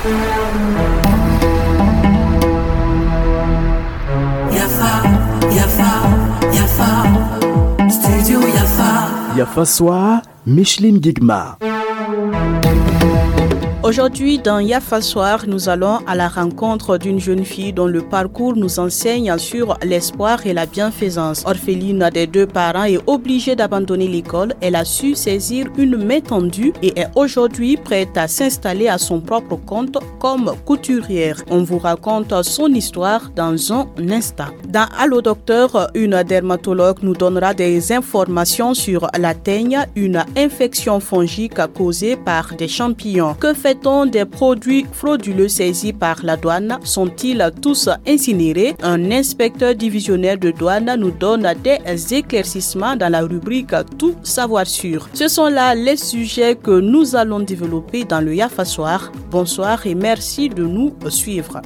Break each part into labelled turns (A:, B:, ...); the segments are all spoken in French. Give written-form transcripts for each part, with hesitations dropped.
A: Yafa Soir, Micheline Guigma.
B: Aujourd'hui, dans Yafa Soir, nous allons à la rencontre d'une jeune fille dont le parcours nous enseigne sur l'espoir et la bienfaisance. Orpheline des deux parents et obligée d'abandonner l'école, elle a su saisir une main tendue et est aujourd'hui prête à s'installer à son propre compte comme couturière. On vous raconte son histoire dans un instant. Dans Allo Docteur, une dermatologue nous donnera des informations sur la teigne, une infection fongique causée par des champignons. Que fait-on des produits frauduleux saisis par la douane? Sont-ils tous incinérés? Un inspecteur divisionnaire de douane nous donne des éclaircissements dans la rubrique Tout savoir sûr. Ce sont là les sujets que nous allons développer dans le Yafa Soir. Bonsoir et merci de nous suivre.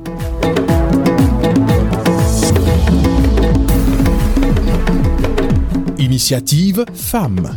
C: Initiative Femmes.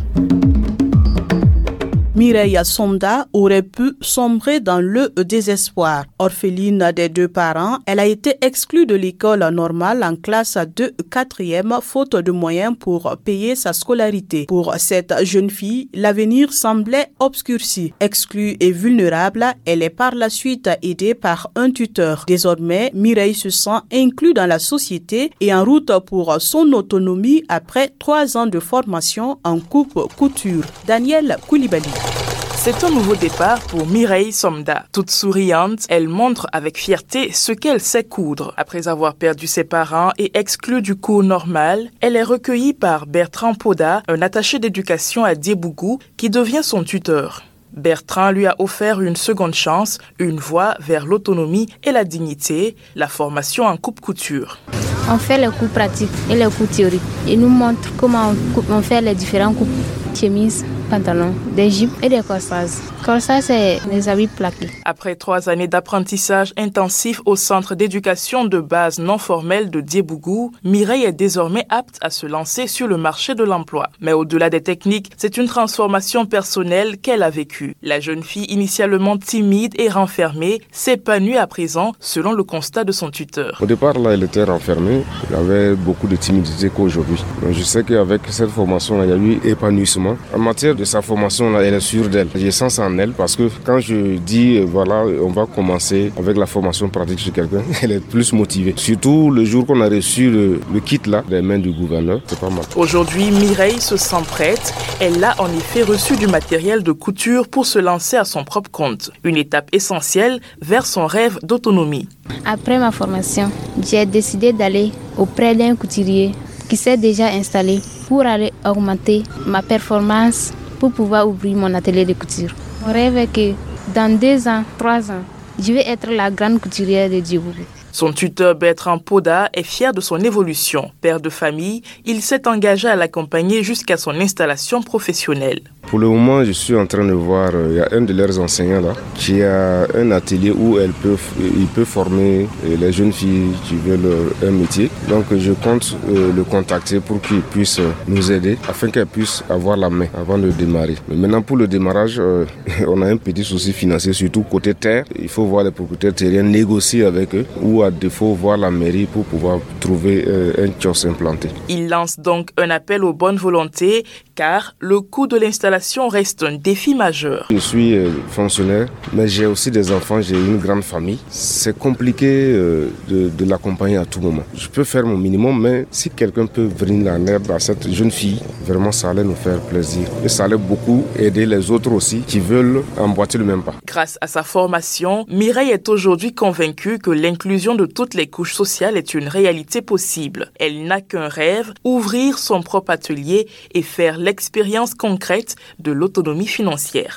B: Mireille Somda aurait pu sombrer dans le désespoir. Orpheline des deux parents, elle a été exclue de l'école normale en classe de 4e faute de moyens pour payer sa scolarité. Pour cette jeune fille, l'avenir semblait obscurci. Exclue et vulnérable, elle est par la suite aidée par un tuteur. Désormais, Mireille se sent inclue dans la société et en route pour son autonomie après 3 ans de formation en coupe-couture. Daniel Koulibaly.
D: C'est un nouveau départ pour Mireille Somda. Toute souriante, elle montre avec fierté ce qu'elle sait coudre. Après avoir perdu ses parents et exclue du cours normal, elle est recueillie par Bertrand Poda, un attaché d'éducation à Diebougou, qui devient son tuteur. Bertrand lui a offert une seconde chance, une voie vers l'autonomie et la dignité, la formation en coupe-couture.
E: On fait les cours pratiques et les cours théoriques. Il nous montre comment on fait les différents coupes. Chemises, pantalons, des jupes et des corsages. Corsage, c'est des habits plaqués.
D: Après 3 années d'apprentissage intensif au centre d'éducation de base non formelle de Diebougou, Mireille est désormais apte à se lancer sur le marché de l'emploi. Mais au-delà des techniques, c'est une transformation personnelle qu'elle a vécue. La jeune fille, initialement timide et renfermée, s'épanouit à présent selon le constat de son tuteur.
F: Au départ, là, elle était renfermée. Elle avait beaucoup de timidité qu'aujourd'hui. Donc, je sais qu'avec cette formation, il y a eu épanouissement. En matière de sa formation, là, elle est sûre d'elle. J'ai sens en elle parce que quand je dis, voilà, on va commencer avec la formation pratique chez quelqu'un, elle est plus motivée. Surtout le jour qu'on a reçu le kit là, des mains du gouverneur, c'est pas mal.
D: Aujourd'hui, Mireille se sent prête. Elle a en effet reçu du matériel de couture pour se lancer à son propre compte. Une étape essentielle vers son rêve d'autonomie.
E: Après ma formation, j'ai décidé d'aller auprès d'un couturier qui s'est déjà installé pour aller augmenter ma performance pour pouvoir ouvrir mon atelier de couture. Mon rêve est que dans 2 ans, 3 ans, je vais être la grande couturière de Diebougou.
D: Son tuteur Bertrand Poda est fier de son évolution. Père de famille, il s'est engagé à l'accompagner jusqu'à son installation professionnelle.
F: Pour le moment, je suis en train de voir, il y a un de leurs enseignants là, qui a un atelier où il peut former les jeunes filles qui veulent un métier. Donc je compte le contacter pour qu'il puisse nous aider afin qu'elle puisse avoir la main avant de démarrer. Mais maintenant pour le démarrage, on a un petit souci financier, surtout côté terre. Il faut voir les propriétaires terriens, négocier avec eux ou à défaut voir la mairie pour pouvoir trouver un kiosque implanté.
D: Il lance donc un appel aux bonnes volontés car le coût de l'installation reste un défi majeur.
F: Je suis fonctionnaire, mais j'ai aussi des enfants, j'ai une grande famille. C'est compliqué de l'accompagner à tout moment. Je peux faire mon minimum, mais si quelqu'un peut venir en aide à cette jeune fille, vraiment ça allait nous faire plaisir. Et ça allait beaucoup aider les autres aussi qui veulent emboîter le même pas.
D: Grâce à sa formation, Mireille est aujourd'hui convaincue que l'inclusion de toutes les couches sociales est une réalité possible. Elle n'a qu'un rêve, ouvrir son propre atelier et faire l'expérience concrète de l'autonomie financière.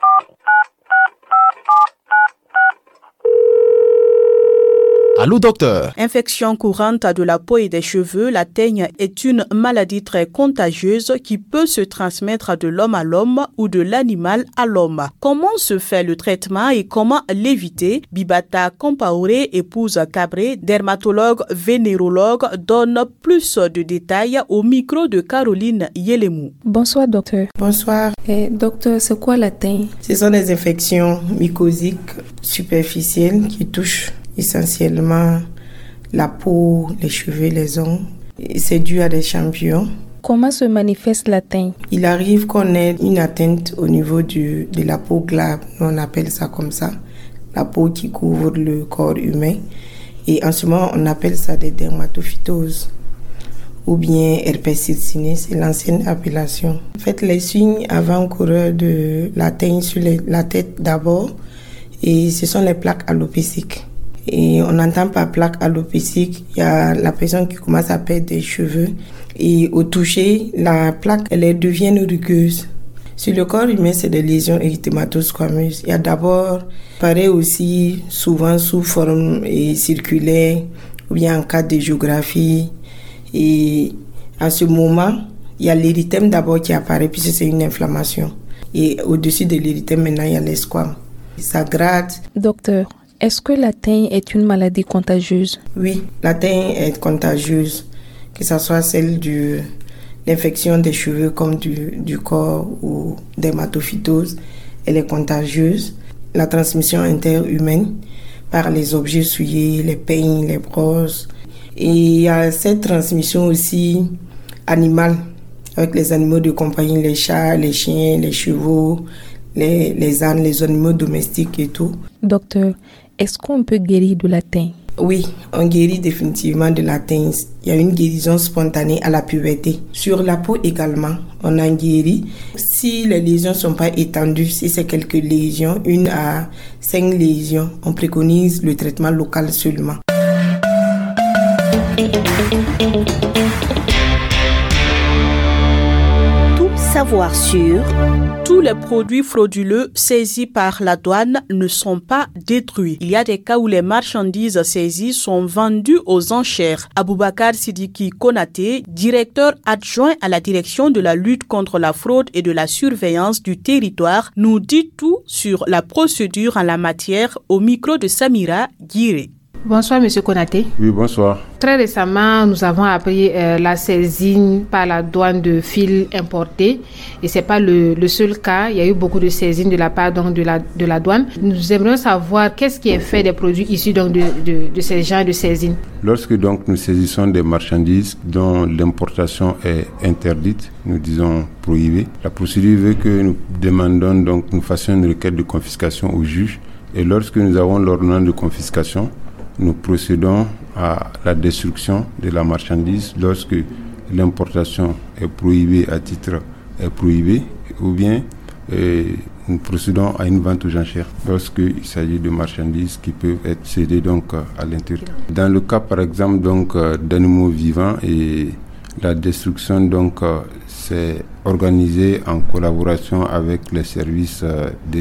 C: Allo Docteur.
B: Infection courante de la peau et des cheveux, la teigne est une maladie très contagieuse qui peut se transmettre de l'homme à l'homme ou de l'animal à l'homme. Comment se fait le traitement et comment l'éviter? Bibata Compaoré, épouse Cabré, dermatologue vénérologue, donne plus de détails au micro de Caroline Yelemou.
G: Bonsoir docteur.
H: Bonsoir.
G: Docteur, c'est quoi la teigne?
H: Ce sont des infections mycosiques
G: superficielle qui touche essentiellement la peau, les cheveux, les ongles. Et c'est dû à des champignon.
H: Comment se manifeste la teigne? Il
G: arrive qu'on ait une atteinte au niveau de la peau glabre, on appelle ça comme ça, la peau qui couvre le corps humain. Et en ce moment, on appelle ça des dermatophytoses ou bien herpès circinné, c'est l'ancienne appellation. En fait, les signes avant-coureurs de la teigne sur la tête d'abord, et ce sont les plaques alopéciques. Et on entend par plaque alopécique, il y a la personne qui commence à perdre des cheveux. Et au toucher, la plaque, elle devient rugueuse. Sur le corps humain, c'est des lésions érythématosquameuses. Il y a d'abord, pareil aussi, souvent sous forme circulaire, ou bien en cas de géographie. Et à ce moment, il y a l'érythème d'abord qui apparaît, puisque c'est une inflammation. Et au-dessus de l'érythème, maintenant, il y a les squames. Ça gratte.
H: Docteur, est-ce que la teigne est une maladie contagieuse?
G: Oui, la teigne est contagieuse, que ce soit celle de l'infection des cheveux comme du corps ou dermatophytose. Elle est contagieuse. La transmission interhumaine par les objets souillés, les peignes, les brosses. Et il y a cette transmission aussi animale, avec les animaux de compagnie, les chats, les chiens, les chevaux, les ânes, les animaux domestiques et tout.
H: Docteur, est-ce qu'on peut guérir de la teigne?
G: Oui, on guérit définitivement de la teigne. Il y a une guérison spontanée à la puberté. Sur la peau également, on en guérit. Si les lésions ne sont pas étendues, si c'est quelques lésions, 1 à 5 lésions, on préconise le traitement local seulement.
B: Savoir sur tous les produits frauduleux saisis par la douane ne sont pas détruits. Il y a des cas où les marchandises saisies sont vendues aux enchères. Aboubakar Sidiki Konaté, directeur adjoint à la direction de la lutte contre la fraude et de la surveillance du territoire, nous dit tout sur la procédure en la matière au micro de Samira Guiré.
I: Bonsoir, Monsieur Konaté.
F: Oui, bonsoir.
I: Très récemment, nous avons appris la saisine par la douane de fils importés. Et ce n'est pas le seul cas. Il y a eu beaucoup de saisines de la part donc, de la douane. Nous aimerions savoir qu'est-ce qui est fait des produits issus donc, de ces genres de saisines.
F: Lorsque donc, nous saisissons des marchandises dont l'importation est interdite, nous disons prohibée, la procédure veut que nous demandons, donc, nous fassions une requête de confiscation au juge. Et lorsque nous avons l'ordonnance de confiscation, nous procédons à la destruction de la marchandise lorsque l'importation est prohibée à titre prohibé, ou bien nous procédons à une vente aux enchères lorsqu'il s'agit de marchandises qui peuvent être cédées donc à l'intérieur. Dans le cas par exemple donc d'animaux vivants, et la destruction donc c'est organisé en collaboration avec les services du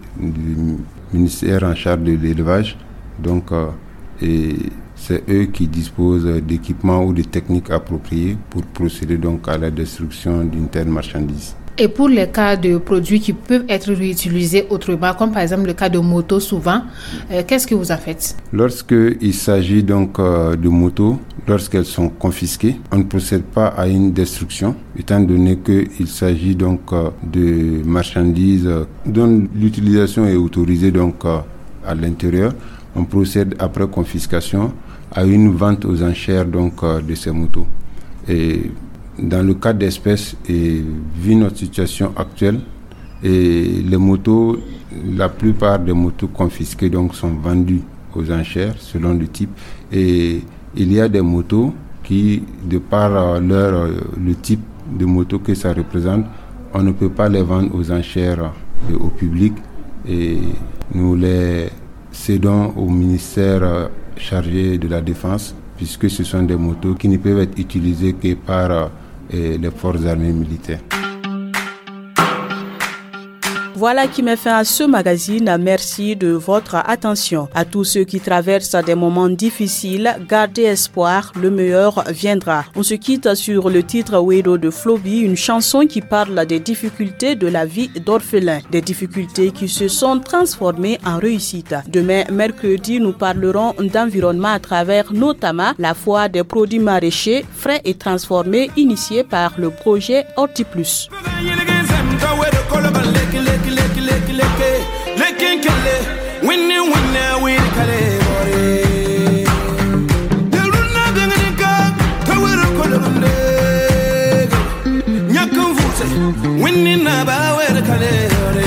F: ministère en charge de l'élevage. Donc et c'est eux qui disposent d'équipements ou de techniques appropriées pour procéder donc à la destruction d'une telle marchandise.
I: Et pour les cas de produits qui peuvent être réutilisés autrement, comme par exemple le cas de motos souvent, qu'est-ce que vous en faites?
F: Lorsqu'il s'agit donc de motos, lorsqu'elles sont confisquées, on ne procède pas à une destruction, étant donné qu'il s'agit donc de marchandises dont l'utilisation est autorisée donc à l'intérieur. On procède après confiscation à une vente aux enchères donc, de ces motos. Et dans le cas d'espèces, et vu notre situation actuelle, et les motos, la plupart des motos confisquées donc, sont vendues aux enchères selon le type. Et il y a des motos qui, de par le type de moto que ça représente, on ne peut pas les vendre aux enchères au public. Et nous les cédons au ministère chargé de la Défense, puisque ce sont des motos qui ne peuvent être utilisées que par les forces armées militaires.
B: Voilà qui met fin à ce magazine. Merci de votre attention. À tous ceux qui traversent des moments difficiles, gardez espoir, le meilleur viendra. On se quitte sur le titre Wedo de Flobi, une chanson qui parle des difficultés de la vie d'orphelin, des difficultés qui se sont transformées en réussite. Demain, mercredi, nous parlerons d'environnement à travers notamment la foire des produits maraîchers frais et transformés initiée par le projet HortiPlus.
J: winne we kale bore yeluna benga tawero kolonde nyakam fute winne na ba we kale bore